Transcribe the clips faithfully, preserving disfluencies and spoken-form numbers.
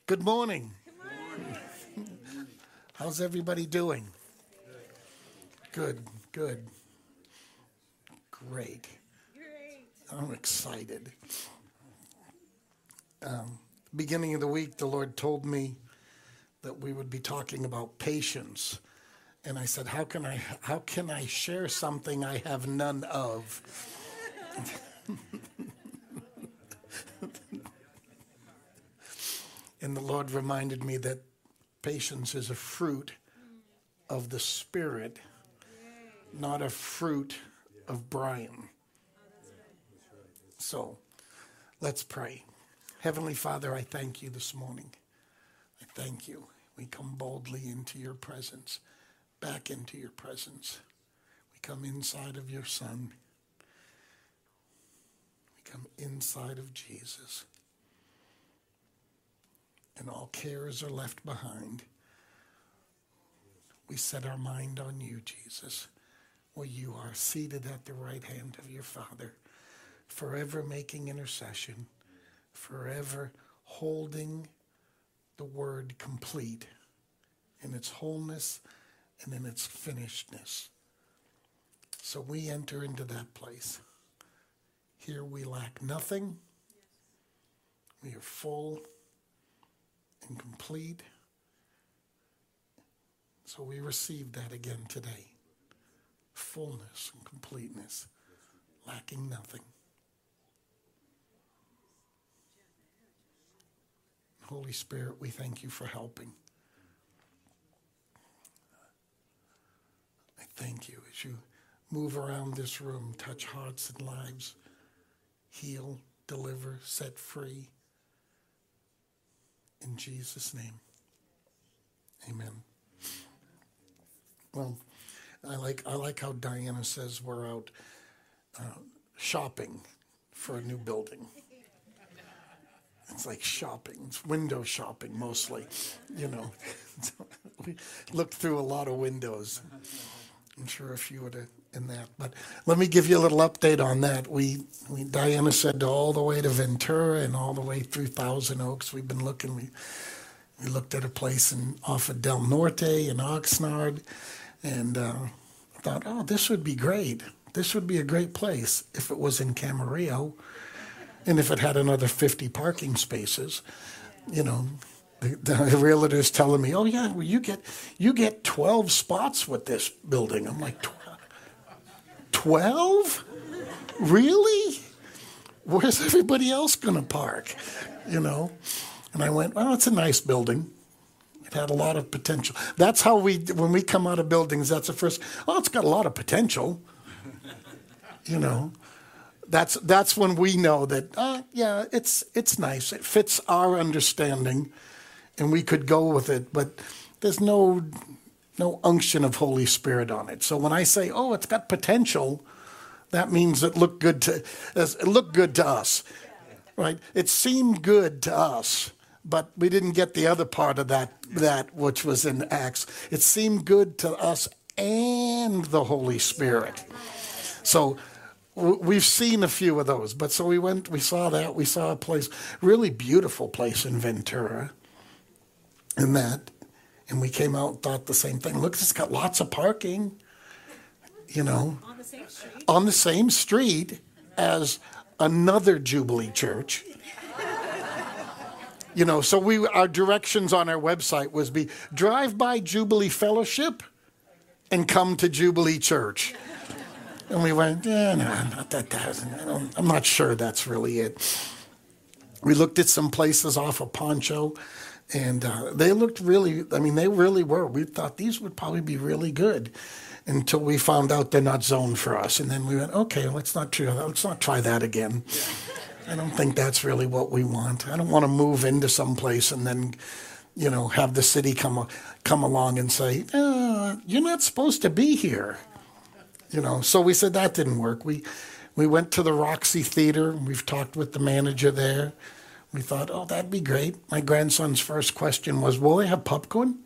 Good morning. Good morning. How's everybody doing? Good, good. Great. I'm excited. Um, beginning of the week, the Lord told me that we would be talking about patience. And I said, how can I, how can I share something I have none of? And the Lord reminded me that patience is a fruit of the Spirit, not a fruit of Brian. So let's pray. Heavenly Father, I thank you this morning. I thank you. We come boldly into your presence, back into your presence. We come inside of your Son. We come inside of Jesus. And all cares are left behind. We set our mind on you, Jesus, where you are seated at the right hand of your Father, forever making intercession, forever holding the word complete in its wholeness and in its finishedness. So we enter into that place. Here we lack nothing. We are full and complete. So we receive that again today. Fullness and completeness, lacking nothing. Holy Spirit, we thank you for helping. I thank you as you move around this room, touch hearts and lives, heal, deliver, set free. In Jesus' name, amen. Well, I like I like how Diana says we're out uh, shopping for a new building. It's like shopping. It's window shopping mostly, you know. We looked through a lot of windows. I'm sure a few would have in that. But let me give you a little update on that. We, we Diana said all the way to Ventura and all the way through Thousand Oaks. We've been looking. We we looked at a place in off of Del Norte in Oxnard, and uh, thought, oh, this would be great. This would be a great place if it was in Camarillo, and if it had another fifty parking spaces. You know, the, the realtor's telling me, oh yeah, well you get you get twelve spots with this building. I'm like, twelve? Really? Where's everybody else going to park? You know? And I went, well, it's a nice building. It had a lot of potential. That's how we, when we come out of buildings, that's the first, oh, it's got a lot of potential. You know? That's that's when we know that, uh, yeah, it's it's nice. It fits our understanding, and we could go with it. But there's no no unction of Holy Spirit on it. So when I say, oh, it's got potential, that means it looked good to it looked good to us, right? It seemed good to us, but we didn't get the other part of that that which was in Acts. It seemed good to us and the Holy Spirit. So we've seen a few of those, but so we went, we saw that, we saw a place, really beautiful place in Ventura, and that, and we came out and thought the same thing. Look, it's got lots of parking, you know, on the same street, on the same street as another Jubilee church. You know, so we, our directions on our website was be drive by Jubilee Fellowship and come to Jubilee Church. And we went, yeah, no, not that, that I'm not sure that's really it. We looked at some places off of Poncho, and uh, they looked really, I mean, they really were. We thought these would probably be really good until we found out they're not zoned for us. And then we went, okay, let's not try, let's not try that again. I don't think that's really what we want. I don't want to move into some place and then, you know, have the city come come along and say, uh, you're not supposed to be here. You know, so we said that didn't work. We we went to the Roxy Theater. We've talked with the manager there. We thought, oh, that'd be great. My grandson's first question was, will they have popcorn?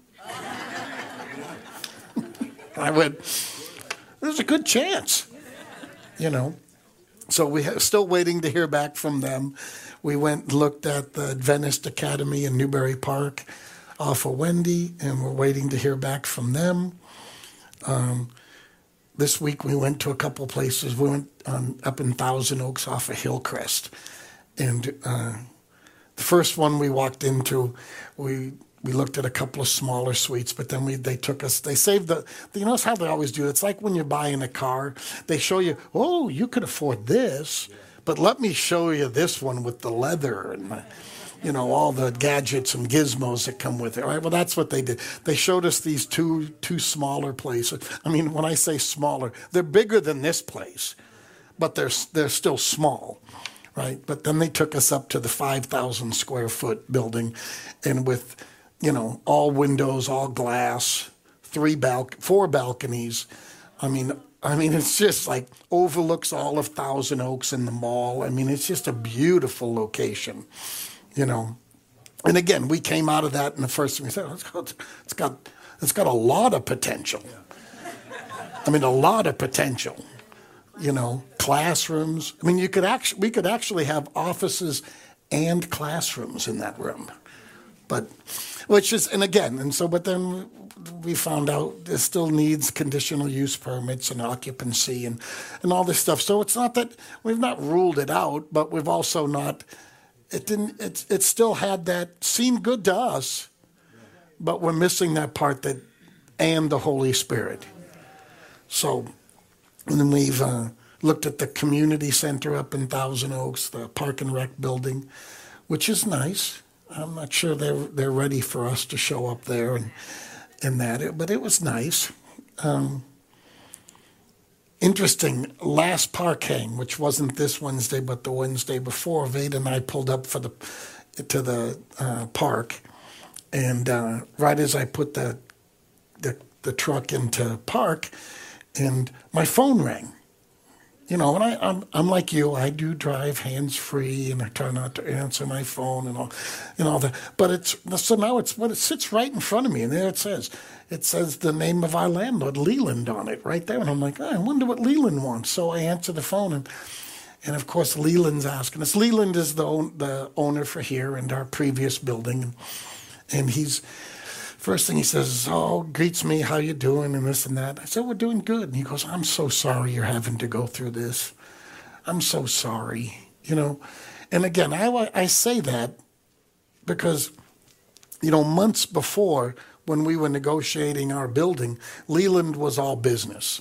I went, there's a good chance, you know. So we're still waiting to hear back from them. We went and looked at the Adventist Academy in Newbury Park off of Wendy, and we're waiting to hear back from them. Um, this week we went to a couple places. We went um, up in Thousand Oaks off of Hillcrest. And uh, the first one we walked into, we we looked at a couple of smaller suites, but then we they took us, they saved the, you notice how they always do, it's like when you're buying a car, they show you, oh, you could afford this, but let me show you this one with the leather and, the, you know, all the gadgets and gizmos that come with it, right? Well, that's what they did. They showed us these two two smaller places. I mean, when I say smaller, they're bigger than this place, but they're they're still small. Right, but then they took us up to the five thousand square foot building, and with, you know, all windows, all glass, three bal- four balconies. I mean, I mean, it's just like overlooks all of Thousand Oaks and the mall. I mean, it's just a beautiful location, you know. And again, we came out of that, and the first thing we said, oh, it's got, it's got, it's got a lot of potential. I mean, a lot of potential. You know, classrooms. I mean, you could actually, we could actually have offices and classrooms in that room. But, which is, and again, and so, but then we found out it still needs conditional use permits and occupancy and, and all this stuff. So it's not that we've not ruled it out, but we've also not, it didn't, it, it still had that, seemed good to us, but we're missing that part that, and the Holy Spirit. So, and then we've uh, looked at the community center up in Thousand Oaks, the Park and Rec building, which is nice. I'm not sure they're they're ready for us to show up there and and that, but it was nice. Um, interesting. Last park hang, which wasn't this Wednesday, but the Wednesday before, Veda and I pulled up for the to the uh, park, and uh, right as I put the the the truck into park. And my phone rang, you know, and I, I'm I'm like you. I do drive hands-free, and I try not to answer my phone and all, and all that. But it's so now it's what it sits right in front of me, and there it says, it says the name of our landlord, Leland, on it right there. And I'm like, oh, I wonder what Leland wants. So I answer the phone, and and of course Leland's asking us. Leland is the the owner for here and our previous building, and, and he's. First thing he says, oh, greets me, how you doing, and this and that. I said, we're doing good. And he goes, I'm so sorry you're having to go through this. I'm so sorry, you know. And again, I, I say that because, you know, months before when we were negotiating our building, Leland was all business,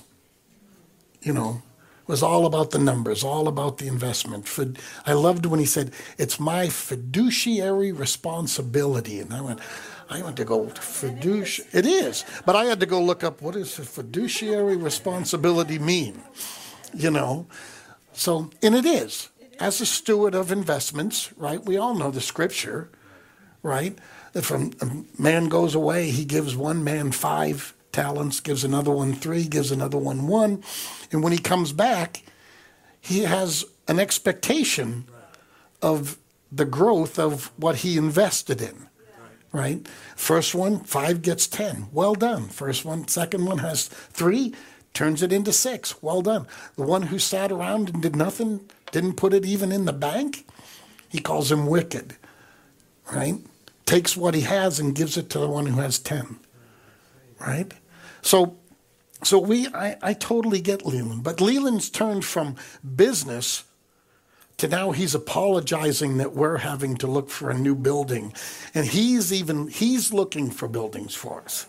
you know. It was all about the numbers, all about the investment. I loved when he said, it's my fiduciary responsibility. And I went, I went to go, fiduciary, it is. But I had to go look up, what does fiduciary responsibility mean? You know? So, and it is. As a steward of investments, right? We all know the scripture, right? If a man goes away, he gives one man five talents, gives another one three, gives another one one. And when he comes back, he has an expectation of the growth of what he invested in. Right? First one, five gets ten. Well done. First one, second one has three, turns it into six. Well done. The one who sat around and did nothing, didn't put it even in the bank, he calls him wicked. Right? Takes what he has and gives it to the one who has ten. Right? So so we I, I totally get Leland. But Leland's turned from business to now he's apologizing that we're having to look for a new building. And he's even, he's looking for buildings for us.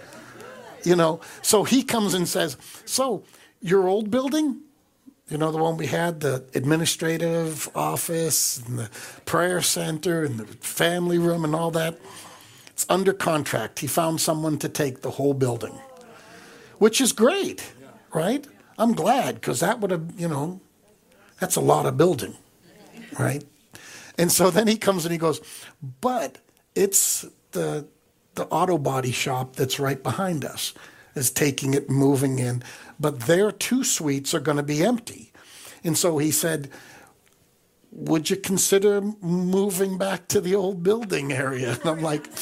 You know, so he comes and says, so your old building, you know, the one we had, the administrative office and the prayer center and the family room and all that, it's under contract. He found someone to take the whole building, which is great, right? I'm glad, because that would have, you know, that's a lot of building, right? And so then he comes and he goes, but it's the the auto body shop that's right behind us is taking it, moving in, but their two suites are going to be empty. And so he said, would you consider moving back to the old building area? And I'm like,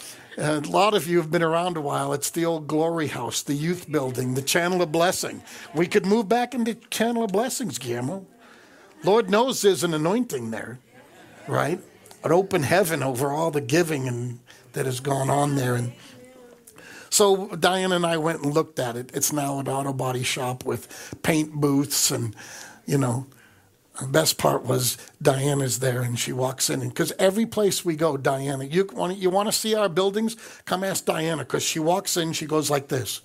a lot of you have been around a while. It's the old Glory House, the youth building, the Channel of Blessing. We could move back into Channel of Blessings, Guillermo. Lord knows there's an anointing there, right? An open heaven over all the giving and that has gone on there. And so Diane and I went and looked at it. It's now an auto body shop with paint booths. And, you know, the best part was Diana's there and she walks in. Because every place we go, Diana, you want, you want to see our buildings? Come ask Diana, because she walks in, she goes like this.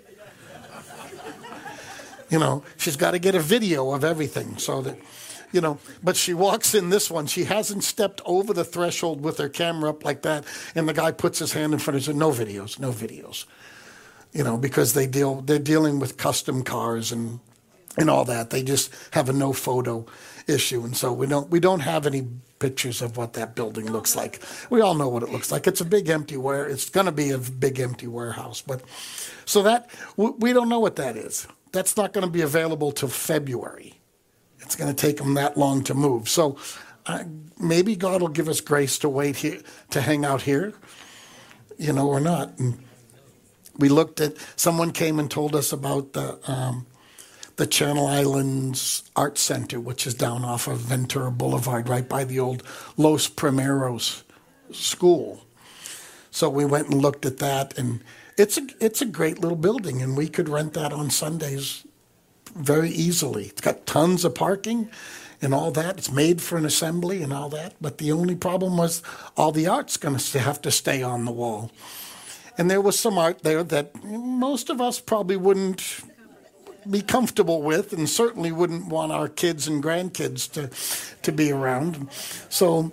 You know, she's got to get a video of everything so that, you know, but she walks in this one. She hasn't stepped over the threshold with her camera up like that. And the guy puts his hand in front of her and says, no videos, no videos. You know, because they deal, they're dealing with custom cars and and all that. They just have a no photo issue. And so we don't we don't have any pictures of what that building looks like. We all know what it looks like. It's a big empty ware. It's going to be a big empty warehouse. But so that we don't know what that is. That's not going to be available till February. It's going to take them that long to move. So uh, maybe God will give us grace to wait here, to hang out here, you know, or not. And we looked at, someone came and told us about the um, the Channel Islands Art Center, which is down off of Ventura Boulevard, right by the old Los Primeros school. So we went and looked at that, and it's a, it's a great little building, and we could rent that on Sundays very easily. It's got tons of parking and all that. It's made for an assembly and all that. But the only problem was all the art's going to have to stay on the wall. And there was some art there that most of us probably wouldn't be comfortable with, and certainly wouldn't want our kids and grandkids to, to be around. So,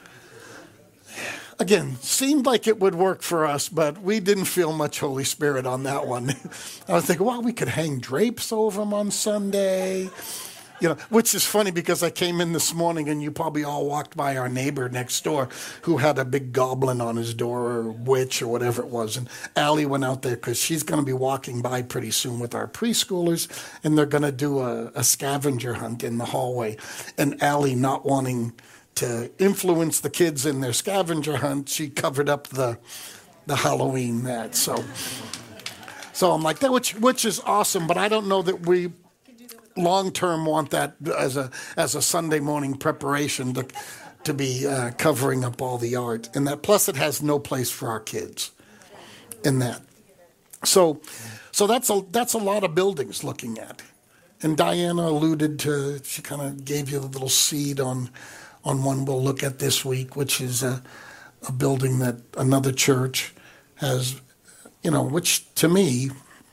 again, seemed like it would work for us, but we didn't feel much Holy Spirit on that one. I was thinking, well, we could hang drapes over them on Sunday, you know, which is funny because I came in this morning and you probably all walked by our neighbor next door who had a big goblin on his door or witch or whatever it was. And Allie went out there because she's going to be walking by pretty soon with our preschoolers, and they're going to do a, a scavenger hunt in the hallway. And Allie, not wanting to influence the kids in their scavenger hunt, she covered up the the Halloween mat. So, so I'm like that, which which is awesome. But I don't know that we long term want that as a as a Sunday morning preparation to to be uh, covering up all the art and that. Plus, it has no place for our kids in that. So, so that's a that's a lot of buildings looking at. And Diana alluded to, she kind of gave you a little seed on. on one we'll look at this week, which is a, a building that another church has, you know, which to me,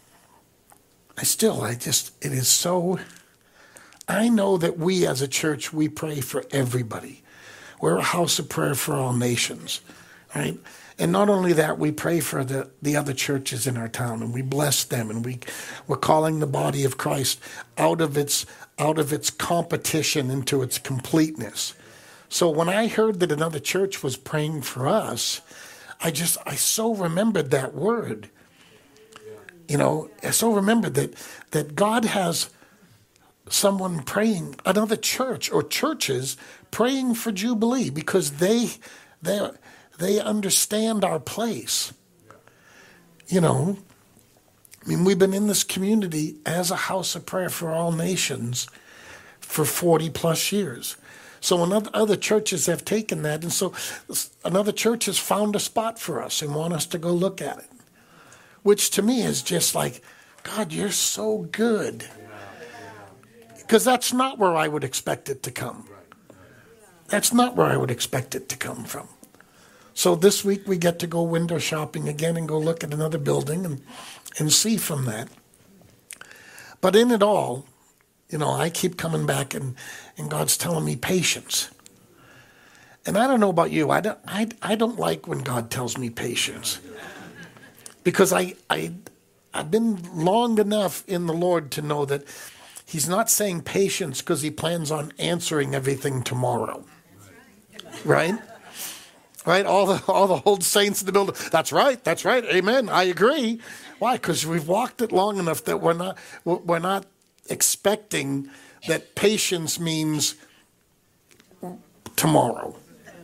I still, I just, it is so, I know that we as a church, we pray for everybody. We're a house of prayer for all nations, right? And not only that, we pray for the, the other churches in our town, and we bless them, and we, we're calling the body of Christ out of its, out of its competition into its completeness. So when I heard that another church was praying for us, I just, I so remembered that word. You know, I so remembered that, that God has someone praying, another church or churches praying for Jubilee because they, they, they understand our place. You know, I mean, we've been in this community as a house of prayer for all nations for forty plus years. So another, other churches have taken that, and so another church has found a spot for us and want us to go look at it, which to me is just like, God, you're so good. Because that's not where I would expect it to come. That's not where I would expect it to come from. So this week we get to go window shopping again and go look at another building and, and see from that. But in it all, you know, I keep coming back and, and God's telling me patience. And I don't know about you. I don't, I, I don't like when God tells me patience. Because I, I, I've been long enough in the Lord to know that he's not saying patience because he plans on answering everything tomorrow. Right? Right? All the all the old saints in the building. That's right. That's right. Amen. I agree. Why? Because we've walked it long enough that we're not we're not expecting that patience means tomorrow.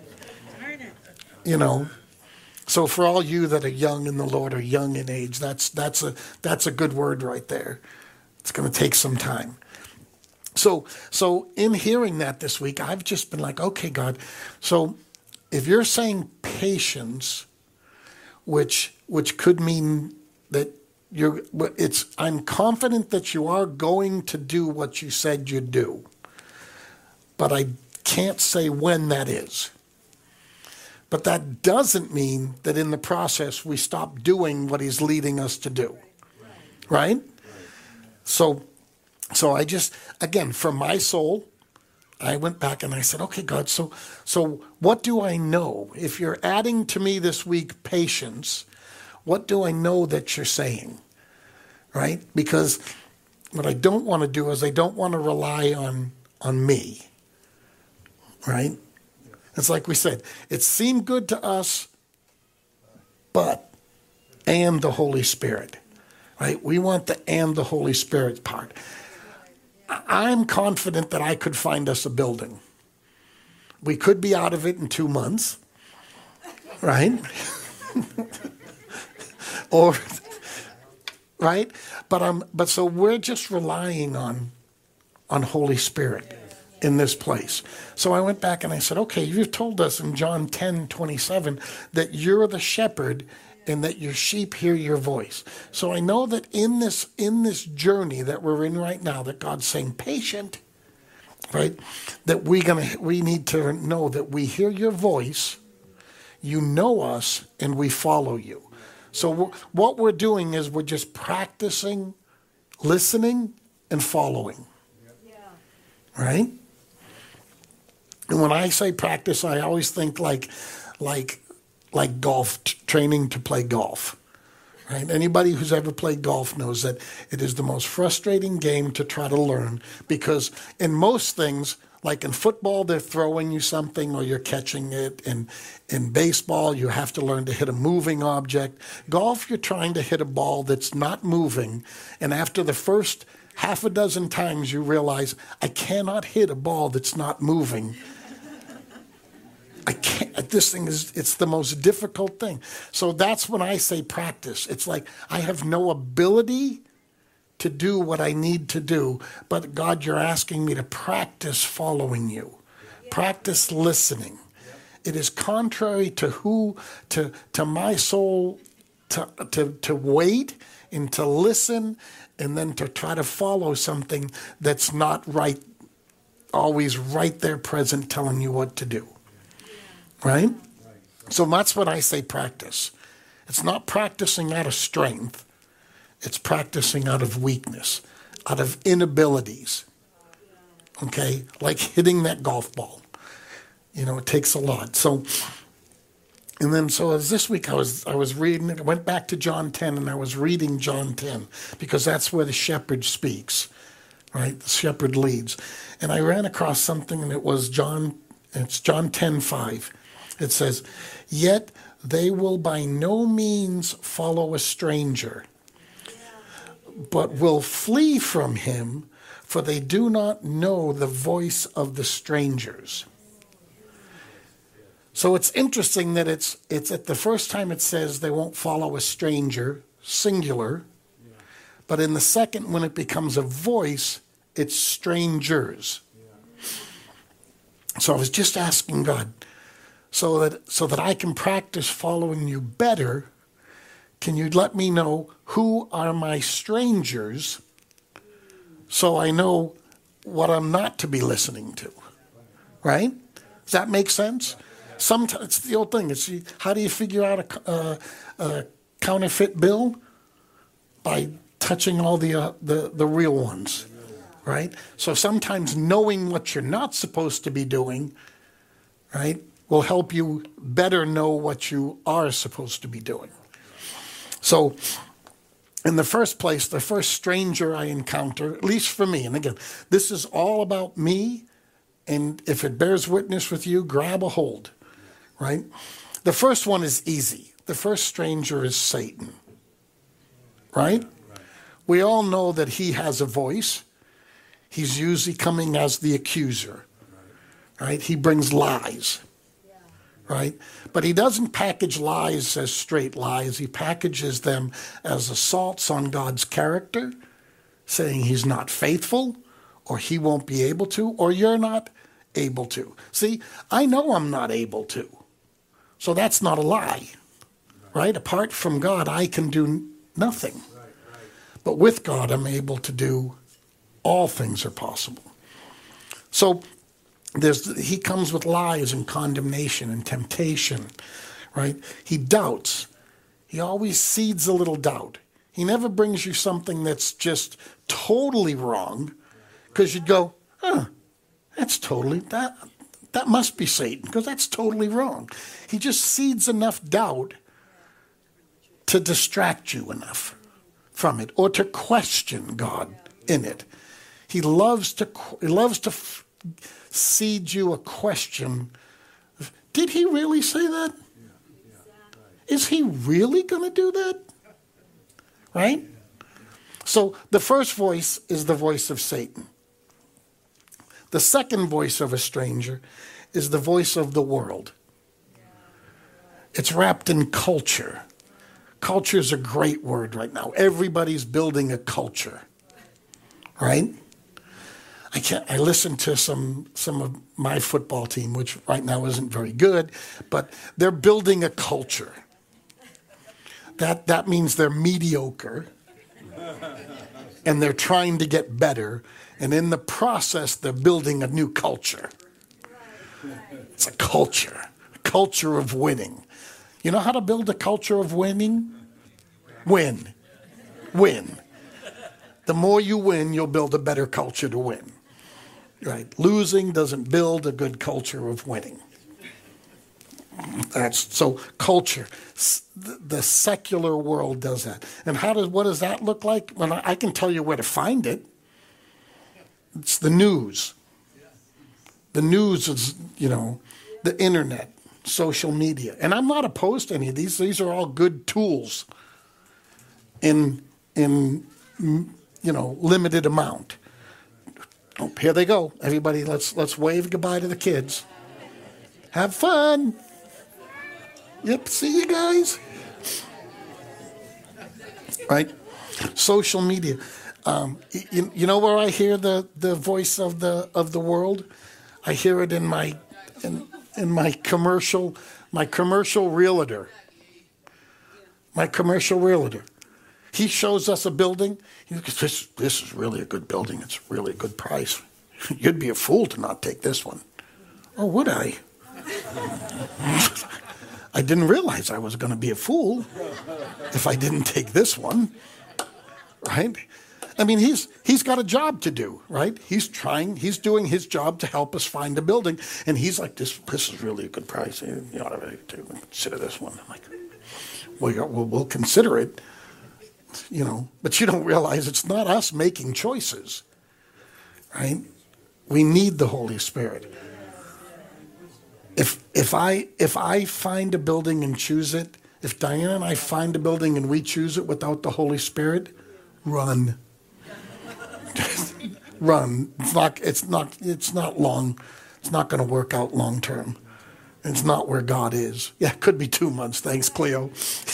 You know. So for all you that are young in the Lord or young in age, that's that's a that's a good word right there. It's going to take some time. So, so in hearing that this week, I've just been like, okay, God, so if you're saying patience, which which could mean that you're, it's, I'm confident that you are going to do what you said you'd do, but I can't say when that is. But that doesn't mean that in the process we stop doing what he's leading us to do, right? So, so I just, again, from my soul, I went back and I said, okay, God, so so what do I know? If you're adding to me this week patience, what do I know that you're saying, right? Because what I don't want to do is I don't want to rely on on me, right? It's like we said, it seemed good to us, but, and the Holy Spirit, right? We want the and the Holy Spirit part. I'm confident that I could find us a building. We could be out of it in two months, right? Or, right? But um, but so we're just relying on, on Holy Spirit in this place. So I went back and I said, okay, you've told us in John ten twenty-seven that you're the shepherd and that your sheep hear your voice. So I know that in this in this journey that we're in right now, that God's saying, patient, right? That we gonna we need to know that we hear your voice, you know us, and we follow you. So what we're doing is we're just practicing listening and following, right? And when I say practice, I always think like, like, like golf, t- training to play golf, right? Anybody who's ever played golf knows that it is the most frustrating game to try to learn, because in most things, like in football, they're throwing you something or you're catching it. In, in baseball, you have to learn to hit a moving object. Golf, you're trying to hit a ball that's not moving. And after the first half a dozen times, you realize, I cannot hit a ball that's not moving. I can't, this thing is, it's the most difficult thing. So that's when I say practice. It's like I have no ability to do what I need to do, but God, you're asking me to practice following you, practice listening. It is contrary to who, to, to my soul, to, to, to wait and to listen and then to try to follow something that's not right, always right there present telling you what to do. Right? So that's what I say practice. It's not practicing out of strength. It's practicing out of weakness, out of inabilities. Okay? Like hitting that golf ball. You know, it takes a lot. So, and then so as this week I was I was reading, I went back to John ten and I was reading John ten because that's where the shepherd speaks. Right? The shepherd leads. And I ran across something and it was John, it's John ten five. It says, yet they will by no means follow a stranger, but will flee from him, for they do not know the voice of the strangers. So it's interesting that it's it's at the first time it says they won't follow a stranger, singular, but in the second when it becomes a voice, it's strangers. So I was just asking God, so that so that I can practice following you better, can you let me know who are my strangers so I know what I'm not to be listening to? Right? Does that make sense? Sometimes it's the old thing. It's how do you figure out a, a, a counterfeit bill? By touching all the, uh, the the real ones, right? So sometimes knowing what you're not supposed to be doing, right, will help you better know what you are supposed to be doing. So in the first place, the first stranger I encounter, at least for me, and again, this is all about me, and if it bears witness with you, grab a hold, right? The first one is easy. The first stranger is Satan, right? We all know that he has a voice. He's usually coming as the accuser, right? He brings lies, right? But he doesn't package lies as straight lies. He packages them as assaults on God's character, saying he's not faithful, or he won't be able to, or you're not able to. See, I know I'm not able to. So that's not a lie, right? Apart from God, I can do nothing. But with God, I'm able to do all things are possible. So there's he comes with lies and condemnation and temptation, right? He doubts. He always seeds a little doubt. He never brings you something that's just totally wrong, because you'd go, huh, that's totally, that, that must be Satan, because that's totally wrong. He just seeds enough doubt to distract you enough from it, or to question God in it. He loves to he loves to f- seed you a question. Did he really say that? Is he really going to do that? Right? So the first voice is the voice of Satan. The second voice of a stranger is the voice of the world. It's wrapped in culture. Culture is a great word right now. Everybody's building a culture, right? I can't. I listened to some some of my football team, which right now isn't very good, but they're building a culture. That that means they're mediocre, and they're trying to get better, and in the process, they're building a new culture. It's a culture, a culture of winning. You know how to build a culture of winning? Win. Win. The more you win, you'll build a better culture to win. Right? Losing doesn't build a good culture of winning. That's so culture. The secular world does that. And how does what does that look like? Well, I can tell you where to find it. It's the news. The news is, you know, the internet, social media. And I'm not opposed to any of these. These are all good tools in, in you know, limited amount. Oh, here they go. Everybody, let's let's wave goodbye to the kids. Have fun. Yep, see you guys. Right? Social media. Um, you, you know where I hear the, the voice of the of the world? I hear it in my in, in my commercial my commercial realtor. My commercial realtor. He shows us a building. He goes, this, this is really a good building. It's really a good price. You'd be a fool to not take this one. Oh, would I? I didn't realize I was going to be a fool if I didn't take this one. Right? I mean, he's he's got a job to do, right? He's trying, he's doing his job to help us find a building. And he's like, this this is really a good price. You ought to consider this one. I'm like, well, we'll, we'll consider it. You know, but you don't realize it's not us making choices, right? We need the Holy Spirit. If if I if I find a building and choose it, if Diana and I find a building and we choose it without the Holy Spirit, run, run. It's not. It's not. It's not long. It's not going to work out long term. It's not where God is. Yeah, it could be two months. Thanks, Cleo.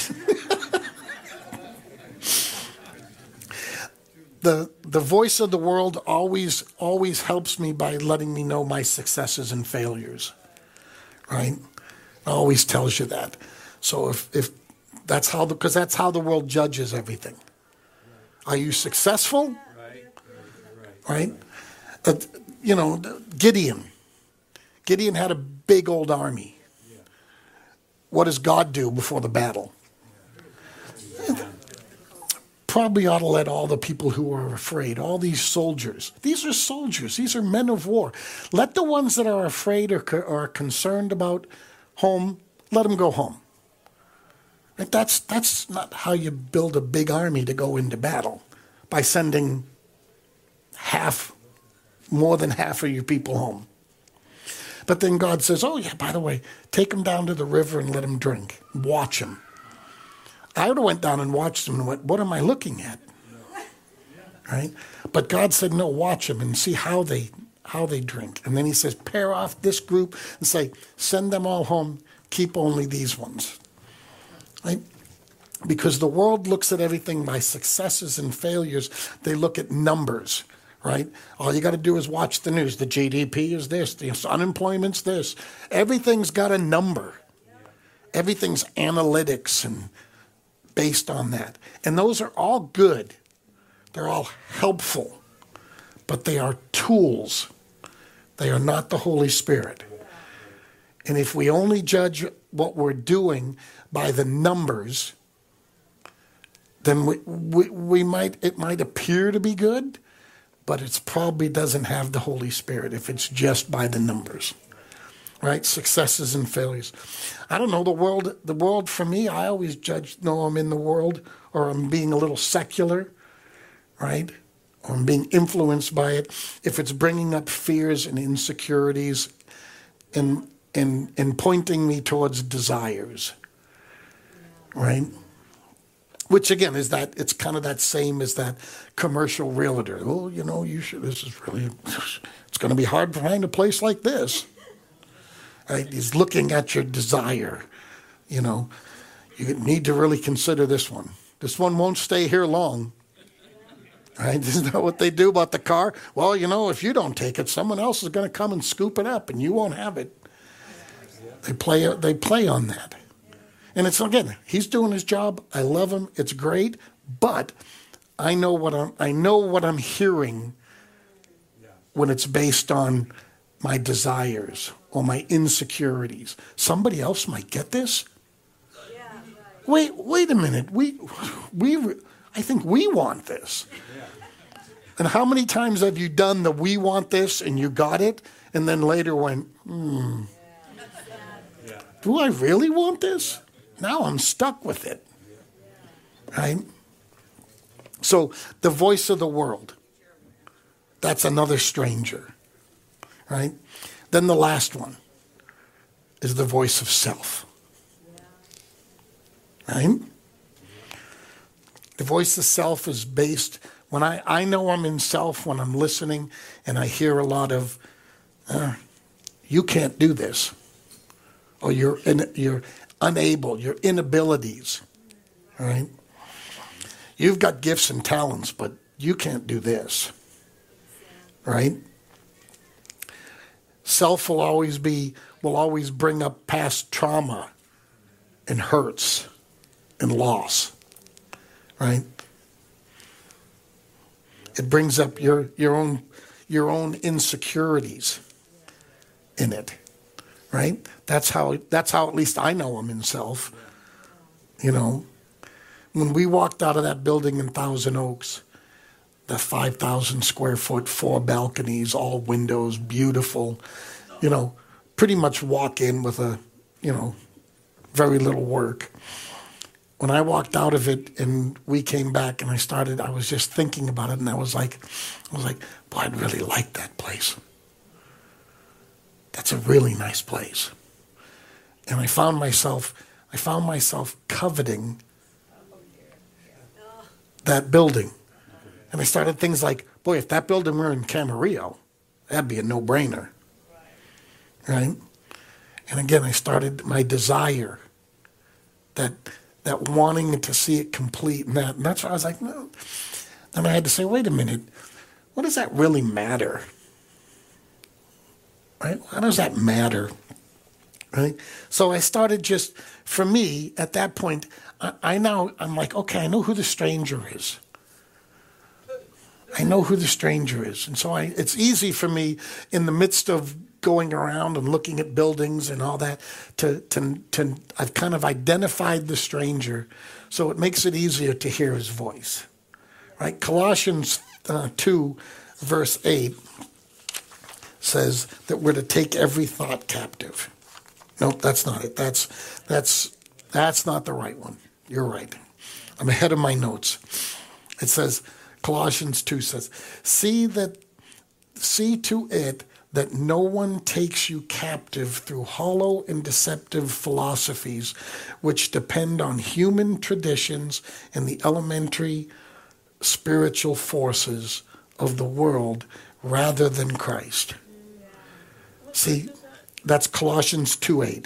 The the voice of the world always always helps me by letting me know my successes and failures, right? It always tells you that. So if if that's how the because that's how the world judges everything. Are you successful? Right. Uh, you know, Gideon. Gideon had a big old army. What does God do before the battle? Probably ought to let all the people who are afraid, all these soldiers, these are soldiers, these are men of war. Let the ones that are afraid or are concerned about home, let them go home. Like that's, that's not how you build a big army to go into battle, by sending half, more than half of your people home. But then God says, oh yeah, by the way, take them down to the river and let them drink. Watch them. I would have went down and watched them and went, what am I looking at? Right? But God said, no, watch them and see how they how they drink. And then he says, pair off this group and say, send them all home, keep only these ones. Right? Because the world looks at everything by successes and failures. They look at numbers, right? All you got to do is watch the news. The G D P is this, the unemployment's this. Everything's got a number. Everything's analytics and based on that. And those are all good. They're all helpful, but they are tools. They are not the Holy Spirit. And if we only judge what we're doing by the numbers, then we, we, we might it might appear to be good, but it probably doesn't have the Holy Spirit if it's just by the numbers. Right? Successes and failures. I don't know, the world the world for me, I always judge, no, I'm in the world, or I'm being a little secular, right? Or I'm being influenced by it. If it's bringing up fears and insecurities and and and pointing me towards desires, right? Which again is that, it's kind of that same as that commercial realtor. Oh, you know, you should, this is really, it's going to be hard to find a place like this. Right? He's looking at your desire. You know, you need to really consider this one. This one won't stay here long. Right? Isn't that what they do about the car? Well, you know, if you don't take it, someone else is going to come and scoop it up, and you won't have it. They play. They play on that, and it's again. He's doing his job. I love him. It's great, but I know what I'm. I know what I'm hearing when it's based on my desires or my insecurities. Somebody else might get this. Yeah, right. Wait, wait a minute. We, we, I think we want this. Yeah. And how many times have you done the "we want this" and you got it, and then later went, hmm, yeah. Do I really want this? Now I'm stuck with it. Right? So the voice of the world. That's another stranger. Right? Then the last one is the voice of self. Right? The voice of self is based, when I, I know I'm in self when I'm listening and I hear a lot of, uh, you can't do this. Or you're in, you're unable, your inabilities. Right? You've got gifts and talents, but you can't do this. Right? Self will always be, will always bring up past trauma and hurts and loss, right? It brings up your your own your own insecurities in it, right? That's how that's how at least I know I'm in self. You know, when we walked out of that building in Thousand Oaks, the five thousand square foot, four balconies, all windows, beautiful, you know, pretty much walk in with a, you know, very little work. When I walked out of it and we came back and I started, I was just thinking about it and I was like, I was like, boy, I'd really like that place. That's a really nice place. And I found myself, I found myself coveting that building. And I started things like, boy, if that building were in Camarillo, that'd be a no-brainer. Right? And again, I started my desire, that that wanting to see it complete, and that. And that's why I was like, no. And I had to say, wait a minute, what does that really matter? Right? How does that matter? Right? So I started just, for me, at that point, I, I now, I'm like, okay, I know who the stranger is. I know who the stranger is. And so I, it's easy for me in the midst of going around and looking at buildings and all that to, to, to I've kind of identified the stranger. So it makes it easier to hear his voice. Right? Colossians uh, two, verse eight says that we're to take every thought captive. Nope, that's not it. That's, that's, that's not the right one. You're right. I'm ahead of my notes. It says, Colossians two says, see that, see to it that no one takes you captive through hollow and deceptive philosophies which depend on human traditions and the elementary spiritual forces of the world rather than Christ. See, that's Colossians two eight.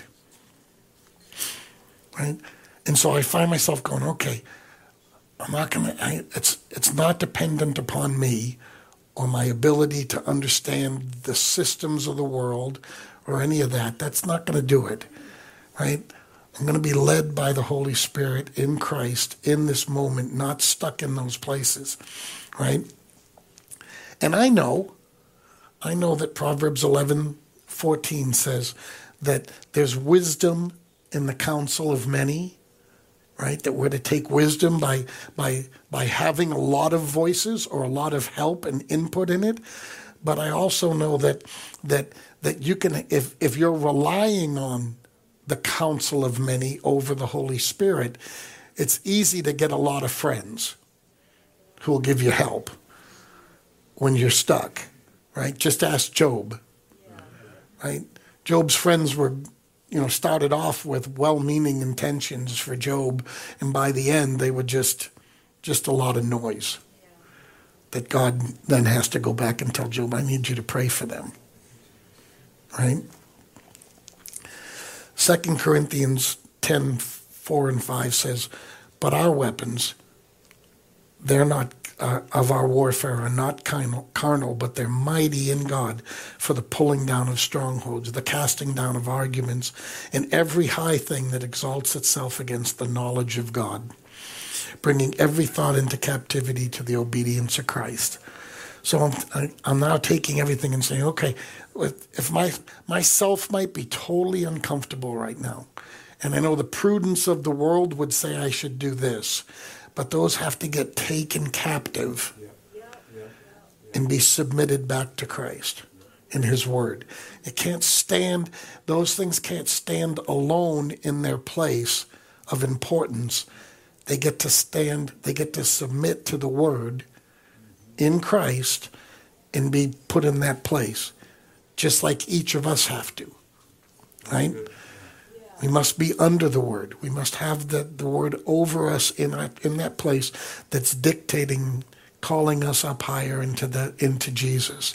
Right? And so I find myself going, okay, I'm not gonna, I, it's, it's not dependent upon me or my ability to understand the systems of the world or any of that. That's not going to do it, right? I'm going to be led by the Holy Spirit in Christ in this moment, not stuck in those places, right? And I know, I know that Proverbs eleven fourteen says that there's wisdom in the counsel of many, right? That we're to take wisdom by by by having a lot of voices or a lot of help and input in it. But I also know that that that you can, if if you're relying on the counsel of many over the Holy Spirit, it's easy to get a lot of friends who will give you help when you're stuck, right? Just ask Job, right? Job's friends were, you know, started off with well-meaning intentions for Job, and by the end they were just just a lot of noise that God then has to go back and tell Job, I need you to pray for them, right? Second Corinthians ten, four and five says, but our weapons, they're not, uh, of our warfare are not carnal, carnal, but they're mighty in God for the pulling down of strongholds, the casting down of arguments, and every high thing that exalts itself against the knowledge of God, bringing every thought into captivity to the obedience of Christ. So I'm, I'm now taking everything and saying, okay, if my myself might be totally uncomfortable right now, and I know the prudence of the world would say I should do this, but those have to get taken captive and be submitted back to Christ in his word. It can't stand, those things can't stand alone in their place of importance. They get to stand, they get to submit to the word in Christ and be put in that place, just like each of us have to, right? We must be under the word. We must have the, the word over us in our, in that place that's dictating, calling us up higher into the into Jesus.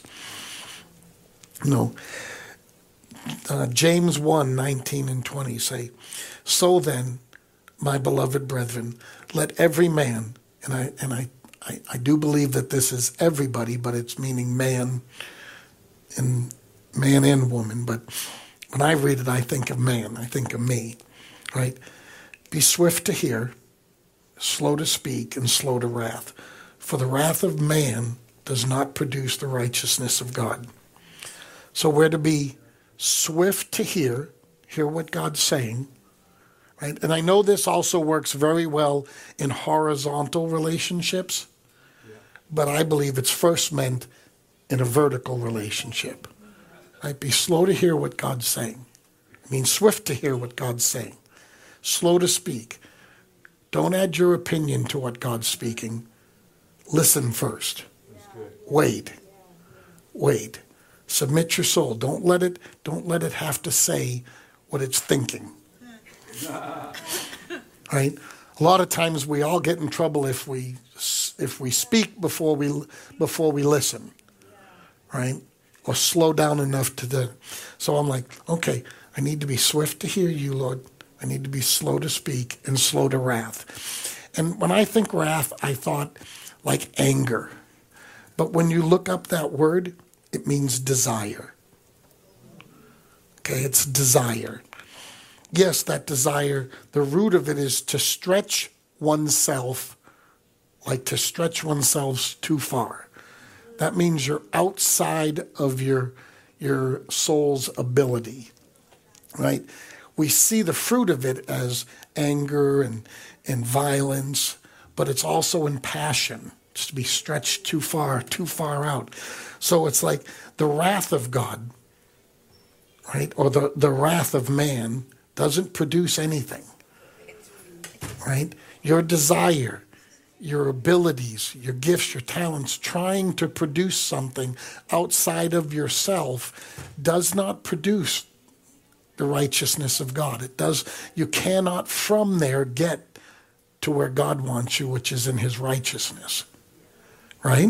No. Uh, James one, nineteen and twenty say, so then, my beloved brethren, let every man, and I and I, I, I do believe that this is everybody, but it's meaning man and man and woman, but when I read it, I think of man. I think of me, right? Be swift to hear, slow to speak, and slow to wrath. For the wrath of man does not produce the righteousness of God. So we're to be swift to hear, hear what God's saying, right? And I know this also works very well in horizontal relationships, but I believe it's first meant in a vertical relationship. Right? Be slow to hear what God's saying. I mean, swift to hear what God's saying. Slow to speak. Don't add your opinion to what God's speaking. Listen first. Wait. Wait. Submit your soul. Don't let it, don't let it have to say what it's thinking. Right? A lot of times we all get in trouble if we if we speak before we before we listen. Right? Or slow down enough to the... So I'm like, okay, I need to be swift to hear you, Lord. I need to be slow to speak and slow to wrath. And when I think wrath, I thought like anger. But when you look up that word, it means desire. Okay, it's desire. Yes, that desire, the root of it is to stretch oneself, like to stretch oneself too far. That means you're outside of your, your soul's ability, right? We see the fruit of it as anger and, and violence, but it's also in passion, just to be stretched too far, too far out. So it's like the wrath of God, right? Or the, the wrath of man doesn't produce anything, right? Your desire, your abilities, your gifts, your talents, trying to produce something outside of yourself does not produce the righteousness of God. It does. You cannot from there get to where God wants you, which is in his righteousness. Right?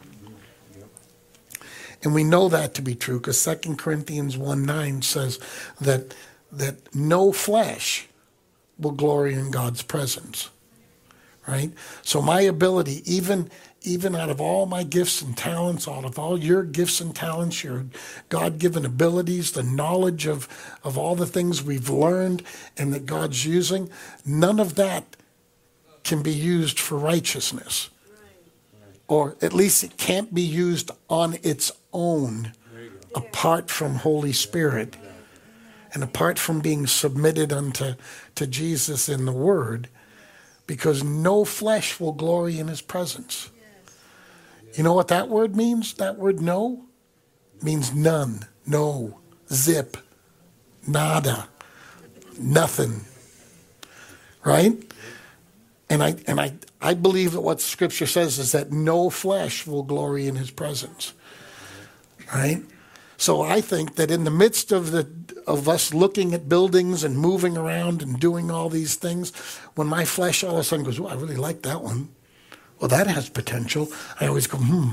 And we know that to be true because Second Corinthians one nine says that that no flesh will glory in God's presence. right? So my ability, even even out of all my gifts and talents, out of all your gifts and talents, your God-given abilities, the knowledge of, of all the things we've learned and that God's using, none of that can be used for righteousness. Or at least it can't be used on its own apart from Holy Spirit and apart from being submitted unto to Jesus in the Word, because no flesh will glory in his presence. You know what that word means? That word no means none, no, zip, nada, nothing. Right? And I and I, I believe that what Scripture says is that no flesh will glory in his presence. Right? So I think that in the midst of the of us looking at buildings and moving around and doing all these things, when my flesh all of a sudden goes, oh, I really like that one. Well, that has potential. I always go, hmm.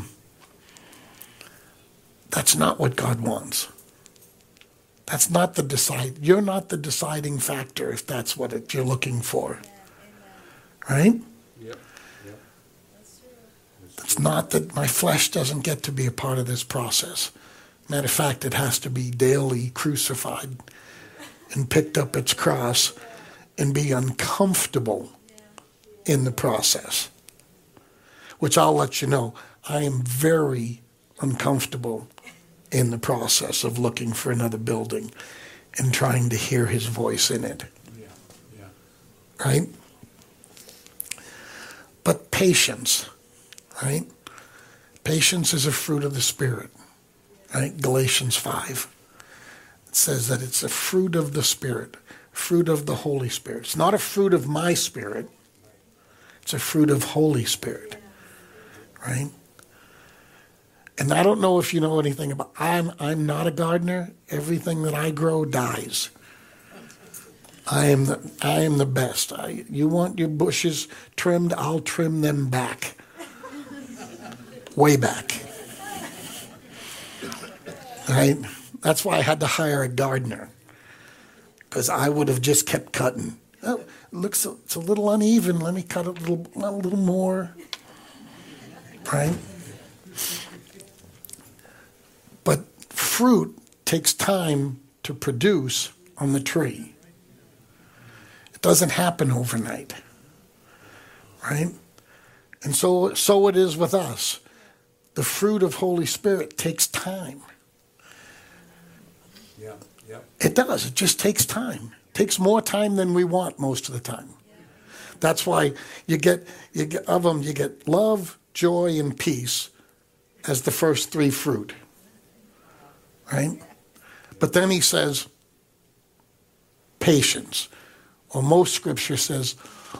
That's not what God wants. That's not the decide. You're not the deciding factor if that's what it, you're looking for. Right? Yep. Yep. It's not that my flesh doesn't get to be a part of this process. Matter of fact, it has to be daily crucified and picked up its cross and be uncomfortable in the process. Which I'll let you know, I am very uncomfortable in the process of looking for another building and trying to hear his voice in it. Yeah. Yeah. Right? But patience, right? Patience is a fruit of the Spirit. Right? Galatians five. It says that it's a fruit of the Spirit, fruit of the Holy Spirit. It's not a fruit of my spirit. It's a fruit of Holy Spirit. Right? And I don't know if you know anything about, I'm I'm not a gardener. Everything that I grow dies. I am the I am the best. I, you want your bushes trimmed, I'll trim them back. Way back. Right? That's why I had to hire a gardener. Because I would have just kept cutting. Oh, it looks it's a little uneven. Let me cut a little a little more. Right? But fruit takes time to produce on the tree. It doesn't happen overnight. Right? And so so it is with us. The fruit of Holy Spirit takes time. Yeah. Yeah. It does. It just takes time. It takes more time than we want most of the time. That's why you get you get of them you get love, joy, and peace as the first three fruit. Right? But then he says patience. Or most scripture says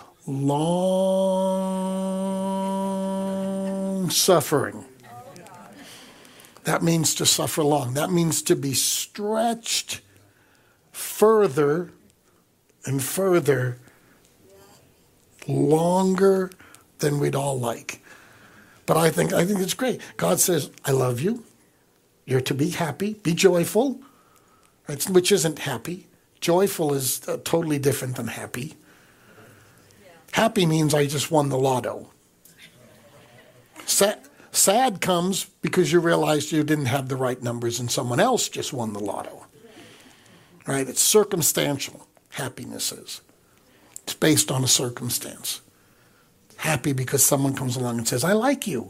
long suffering. That means to suffer long. That means to be stretched further and further, longer than we'd all like. But I think I think it's great. God says, I love you. You're to be happy. Be joyful. Right? Which isn't happy. Joyful is uh, totally different than happy. Happy means I just won the lotto. Sad, sad comes because you realized you didn't have the right numbers and someone else just won the lotto. Right? It's circumstantial. Happiness is. It's based on a circumstance. Happy because someone comes along and says, I like you.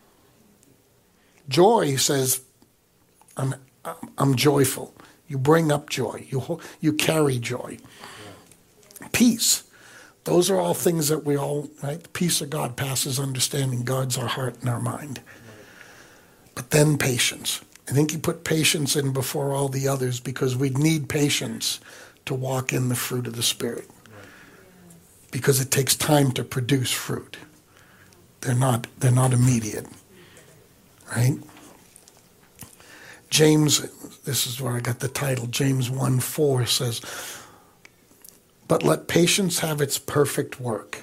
Joy says, I'm, I'm joyful. You bring up joy. You, you carry joy. Peace. Those are all things that we all, right? The peace of God passes understanding, guards our heart and our mind. But then patience. I think he put patience in before all the others because we need patience to walk in the fruit of the Spirit. Because it takes time to produce fruit. They're not, they're not immediate. Right? James, this is where I got the title, James one four says, but let patience have its perfect work,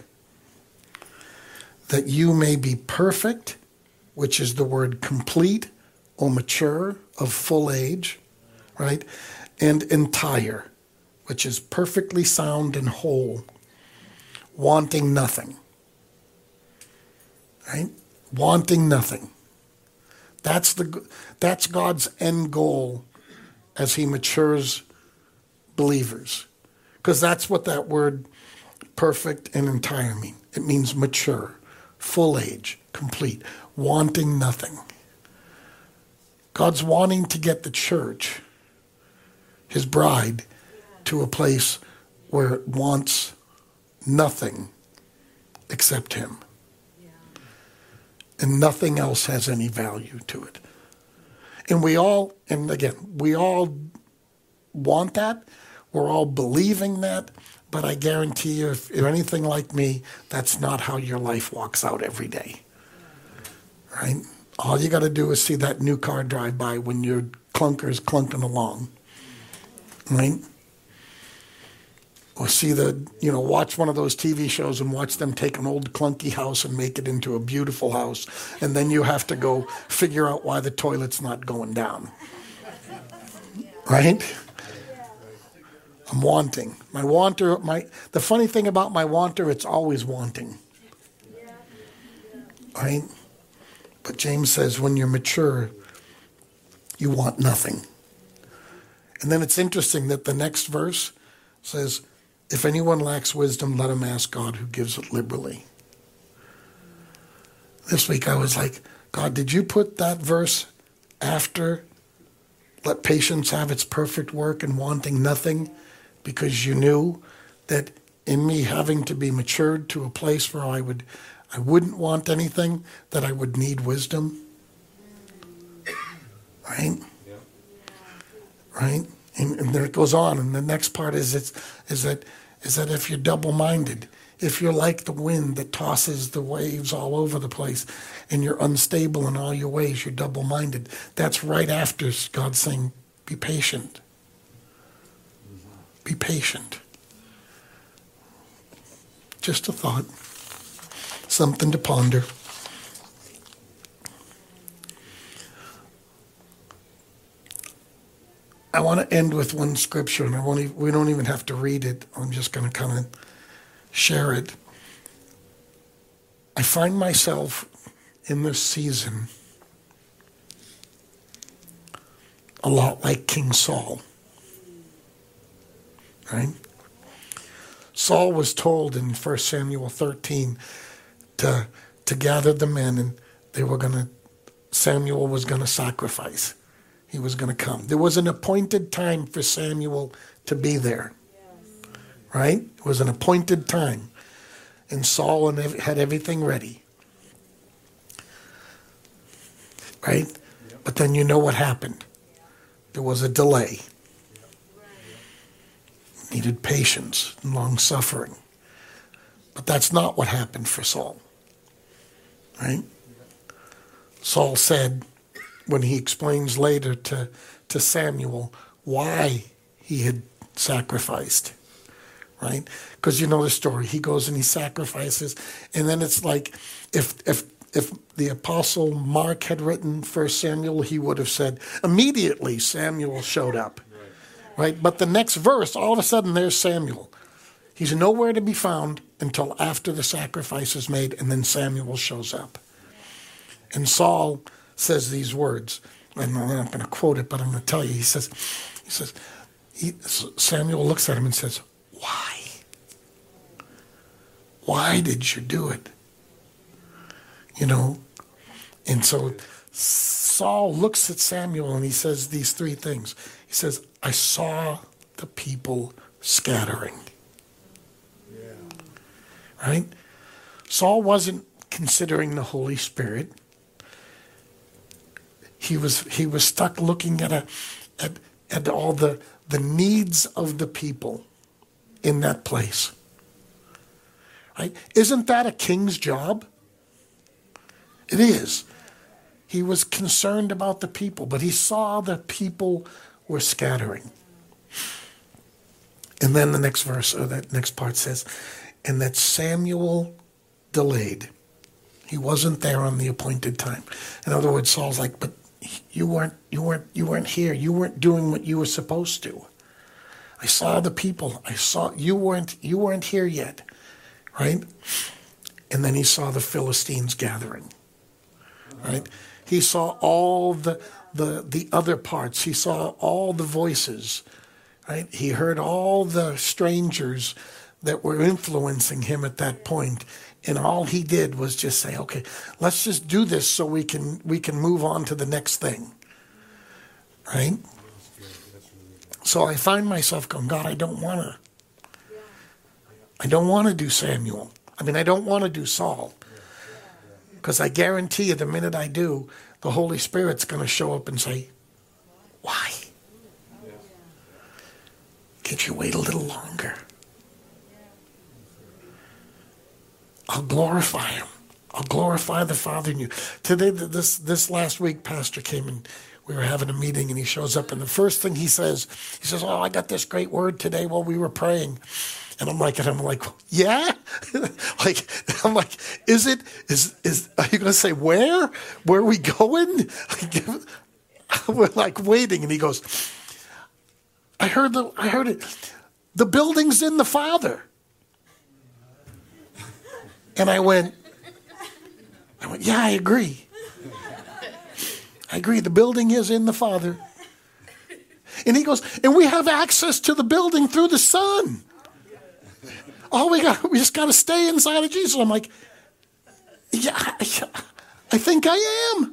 that you may be perfect, which is the word complete or mature, of full age, right? And entire, which is perfectly sound and whole, wanting nothing. right? Wanting nothing. That's the that's God's end goal as he matures believers. Because that's what that word perfect and entire mean. It means mature, full age, complete, wanting nothing. God's wanting to get the church, his bride, to a place where it wants nothing except him. And nothing else has any value to it. And we all, and again, we all want that. We're all believing that. But I guarantee you, if you're anything like me, that's not how your life walks out every day. Right? All you got to do is see that new car drive by when your clunker's clunking along. Right? Or see the, you know, watch one of those T V shows and watch them take an old clunky house and make it into a beautiful house. And then you have to go figure out why the toilet's not going down. Right? I'm wanting. My wanter, my the funny thing about my wanter, it's always wanting. Right? But James says when you're mature, you want nothing. And then it's interesting that the next verse says, if anyone lacks wisdom, let him ask God who gives it liberally. This week I was like, God, did you put that verse after let patience have its perfect work and wanting nothing? Because you knew that in me having to be matured to a place where I would, I wouldn't want anything, that I would need wisdom. Right? Yeah. Right? And, and there it goes on. And the next part is it's, is that is that if you're double-minded, if you're like the wind that tosses the waves all over the place, and you're unstable in all your ways, you're double-minded. That's right after God saying, be patient. Be patient. Just a thought. Something to ponder. I want to end with one scripture, and I won't even, we don't even have to read it. I'm just going to kind of share it. I find myself in this season a lot like King Saul. Right? Saul was told in First Samuel thirteen to, to gather the men, and they were going to, Samuel was going to sacrifice. He was going to come. There was an appointed time for Samuel to be there. Right? It was an appointed time. And Saul had everything ready. Right? Yep. But then you know what happened. There was a delay. Yep. Needed patience and long suffering. But that's not what happened for Saul. Right? Yep. Saul said, when he explains later to, to Samuel why he had sacrificed, right? Because you know the story. He goes and he sacrifices, and then it's like if if if the apostle Mark had written First Samuel, he would have said immediately Samuel showed up, right? Right? But the next verse, all of a sudden, there's Samuel. He's nowhere to be found until after the sacrifice is made, and then Samuel shows up, and Saul says these words, and I'm not going to quote it, but I'm going to tell you. He says, he says, he, Samuel looks at him and says, "Why? Why did you do it?" You know, and so Saul looks at Samuel and he says these three things. He says, "I saw the people scattering." Yeah. Right? Saul wasn't considering the Holy Spirit. He was he was stuck looking at a at, at all the the needs of the people in that place. Right? Isn't that a king's job? It is. He was concerned about the people, but he saw the people were scattering. And then the next verse, or that next part says, and that Samuel delayed. He wasn't there on the appointed time. In other words, Saul's like, but You weren't, you weren't, you weren't here. You weren't doing what you were supposed to. I saw the people. I saw you weren't, you weren't here yet, right? And then he saw the Philistines gathering. Right? He saw all the the the other parts. He saw all the voices. Right? He heard all the strangers that were influencing him at that point. And all he did was just say, okay, let's just do this so we can we can move on to the next thing. Right? So I find myself going, God, I don't want to. I don't want to do Samuel. I mean, I don't want to do Saul. Because I guarantee you the minute I do, the Holy Spirit's going to show up and say, why? Can't you wait a little longer? I'll glorify him. I'll glorify the Father in you. Today, this this last week, Pastor came and we were having a meeting and he shows up and the first thing he says, he says, oh, I got this great word today while we were praying. And I'm like, and I'm like, yeah? like, I'm like, is it, is, is, are you going to say where? Where are we going? We're like waiting. And he goes, I heard the, I heard it. The building's in the Father. And I went, I went, yeah, I agree. I agree. The building is in the Father. And he goes, and we have access to the building through the Son. All we got, we just got to stay inside of Jesus. I'm like, yeah, I, I think I am.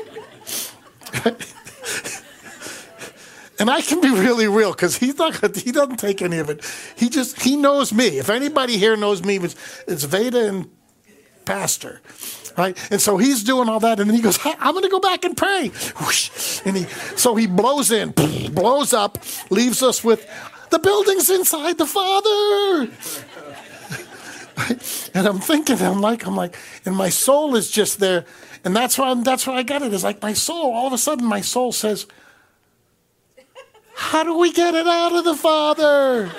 And I can be really real because he's not. He doesn't take any of it. He just he knows me. If anybody here knows me, it's, it's Veda and Pastor, right? And so he's doing all that, and then he goes, "I'm going to go back and pray." Whoosh. And he so he blows in, blows up, leaves us with the building's inside the Father. And I'm thinking, I'm like, I'm like, and my soul is just there, and that's why I'm, that's why I got it. Is like my soul. All of a sudden, my soul says, how do we get it out of the Father?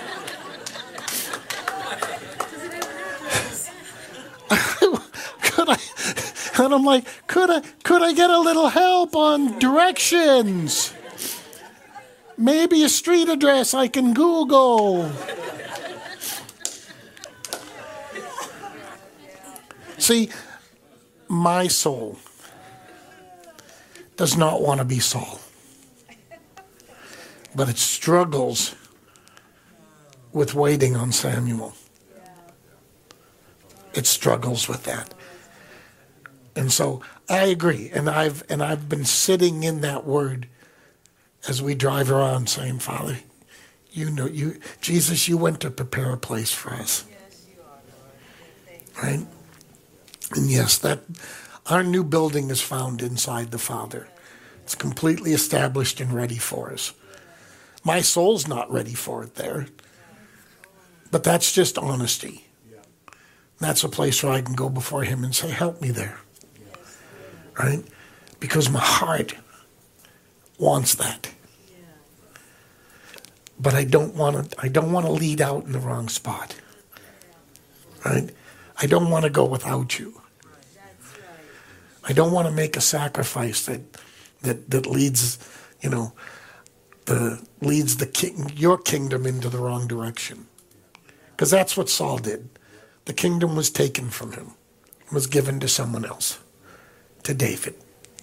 could I? And I'm like, could I? Could I get a little help on directions? Maybe a street address I can Google. See, my soul does not want to be Saul. But it struggles with waiting on Samuel. It struggles with that. And so I agree. And I've and I've been sitting in that word as we drive around saying, Father, you know you Jesus, you went to prepare a place for us. Yes, you are, Lord. Right? And yes, that our new building is found inside the Father. It's completely established and ready for us. My soul's not ready for it there. But that's just honesty. That's a place where I can go before him and say, help me there. Right? Because my heart wants that. But I don't want to I don't want to lead out in the wrong spot. Right? I don't want to go without you. I don't want to make a sacrifice that that that leads, you know, the leads the king, your kingdom into the wrong direction. Because that's what Saul did. The kingdom was taken from him, was given to someone else, to David.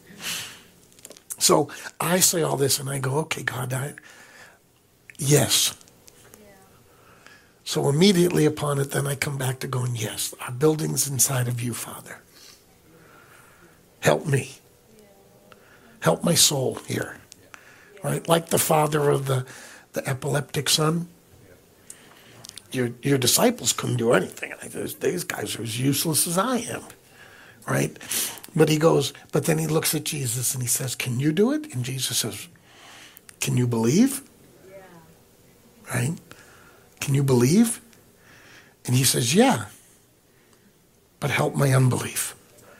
So I say all this and I go, okay, God, I, yes. Yeah. So immediately upon it, then I come back to going, yes, our building's inside of you, Father. Help me. Help my soul here. Right? Like the father of the, the epileptic son. Your your disciples couldn't do anything. These guys are as useless as I am. Right? But he goes, but then he looks at Jesus and he says, can you do it? And Jesus says, can you believe? Yeah. Right? Can you believe? And he says, yeah. But help my unbelief.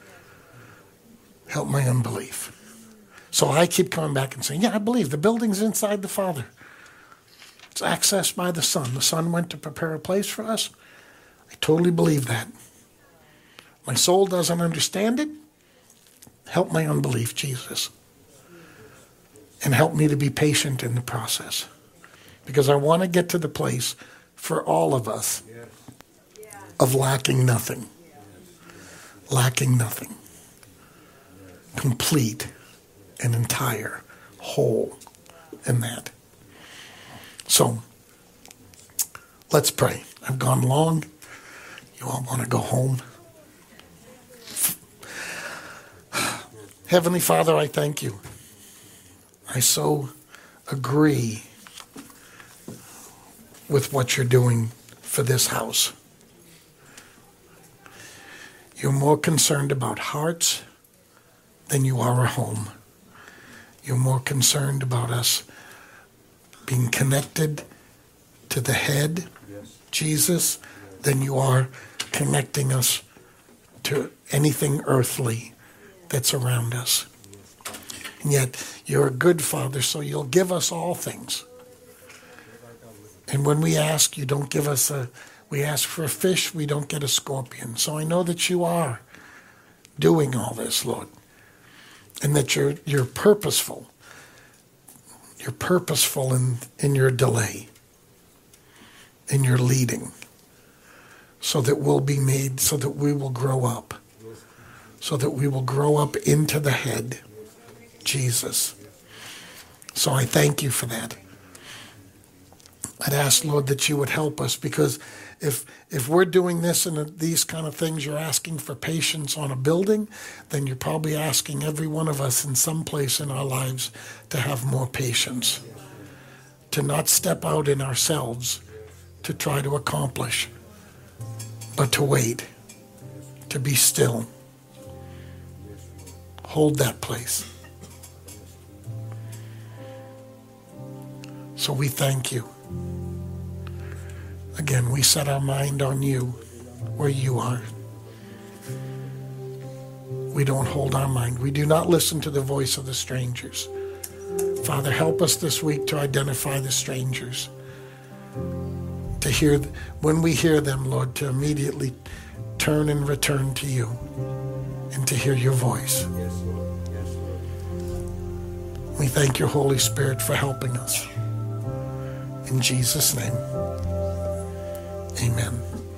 Help my unbelief. So I keep coming back and saying, yeah, I believe. The building's inside the Father. It's accessed by the Son. The Son went to prepare a place for us. I totally believe that. My soul doesn't understand it. Help my unbelief, Jesus. And help me to be patient in the process. Because I want to get to the place for all of us of lacking nothing. lacking nothing, complete and entire, whole in that. So, let's pray. I've gone long. You all want to go home? Heavenly Father, I thank you. I so agree with what you're doing for this house. You're more concerned about hearts than you are a home. You're more concerned about us being connected to the head, Jesus, than you are connecting us to anything earthly that's around us. And yet, you're a good Father, so you'll give us all things. And when we ask, you don't give us a, we ask for a fish, we don't get a scorpion. So I know that you are doing all this, Lord. And that you're you're purposeful. You're purposeful in, in your delay, in your leading, so that we'll be made, so that we will grow up, so that we will grow up into the head, Jesus. So I thank you for that. I'd ask, Lord, that you would help us, because if if we're doing this and these kind of things, you're asking for patience on a building, then you're probably asking every one of us in some place in our lives to have more patience, to not step out in ourselves to try to accomplish, but to wait, to be still. Hold that place. So we thank you. Again, we set our mind on you, where you are. We don't hold our mind. We do not listen to the voice of the strangers. Father, help us this week to identify the strangers. To hear, when we hear them, Lord, to immediately turn and return to you and to hear your voice. We thank your Holy Spirit for helping us. In Jesus' name, amen.